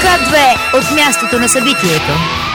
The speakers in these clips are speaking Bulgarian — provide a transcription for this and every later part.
К2 от мястото на събитието.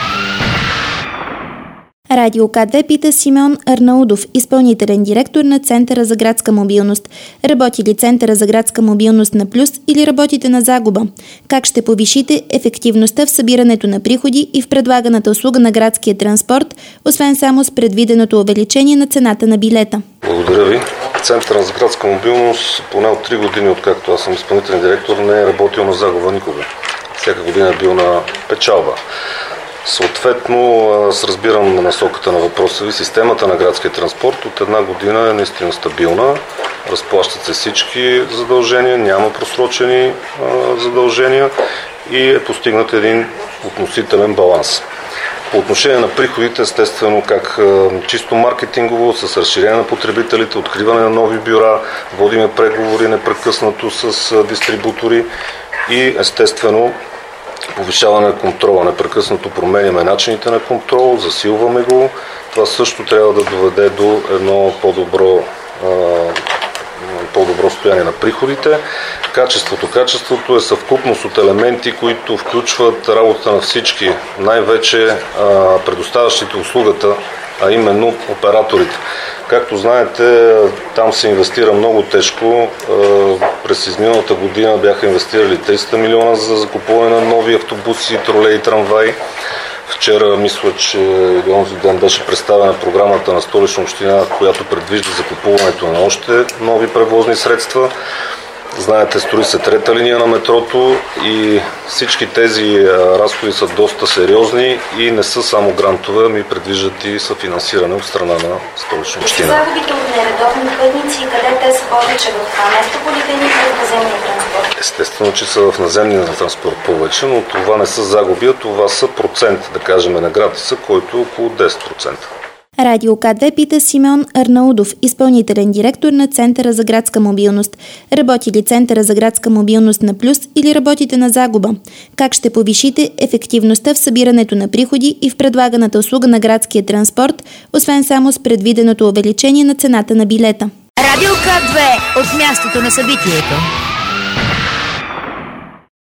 Радио К2 пита Симеон Арнаудов, изпълнителен директор на Центъра за градска мобилност. Работи ли Центъра за градска мобилност на плюс или работите на загуба? Как ще повишите ефективността в събирането на приходи и в предлаганата услуга на градския транспорт, освен само с предвиденото увеличение на цената на билета? Благодаря ви. Центъра за градска мобилност поне от 3 години, откакто аз съм изпълнителен директор, не е работил на загуба никога. Всяка година е бил на печалба. Съответно, аз разбирам насоката на въпроса ви. Системата на градския транспорт от една година е наистина стабилна. Разплащат се всички задължения, няма просрочени задължения и е постигнат един относителен баланс. По отношение на приходите, естествено, как чисто маркетингово, с разширение на потребителите, откриване на нови бюра, водиме преговори непрекъснато с дистрибутори и естествено повишаване на контрола. Непрекъснато променяме начините на контрол, засилваме го. Това също трябва да доведе до едно по-добро състояние на приходите. Качеството е съвкупност от елементи, които включват работата на всички, най-вече предоставящите услугата, а именно операторите. Както знаете, там се инвестира много тежко. През изминалата година бяха инвестирали 300 милиона за закупуване на нови автобуси, тролеи, трамваи. Вчера, мисля, че онзи ден беше представена програмата на Столична община, която предвижда закупуването на още нови превозни средства. Знаете, строи се трета линия на метрото и всички тези разходи са доста сериозни и не са само грантове, ами предвиждат и съфинансиране от страна на Столична община. Загубите от нередовни пътници, къде те са повече, в метрополитен или в наземния транспорт? Естествено, че са в наземния транспорт повече, но това не са загуби, а това са процент, да кажем, на гратиса, който е около 10%. Радио К2 пита Симеон Арнаудов, изпълнителен директор на Центъра за градска мобилност. Работи ли Центъра за градска мобилност на плюс или работите на загуба? Как ще повишите ефективността в събирането на приходи и в предлаганата услуга на градския транспорт, освен само с предвиденото увеличение на цената на билета? Радио К2 от мястото на събитието.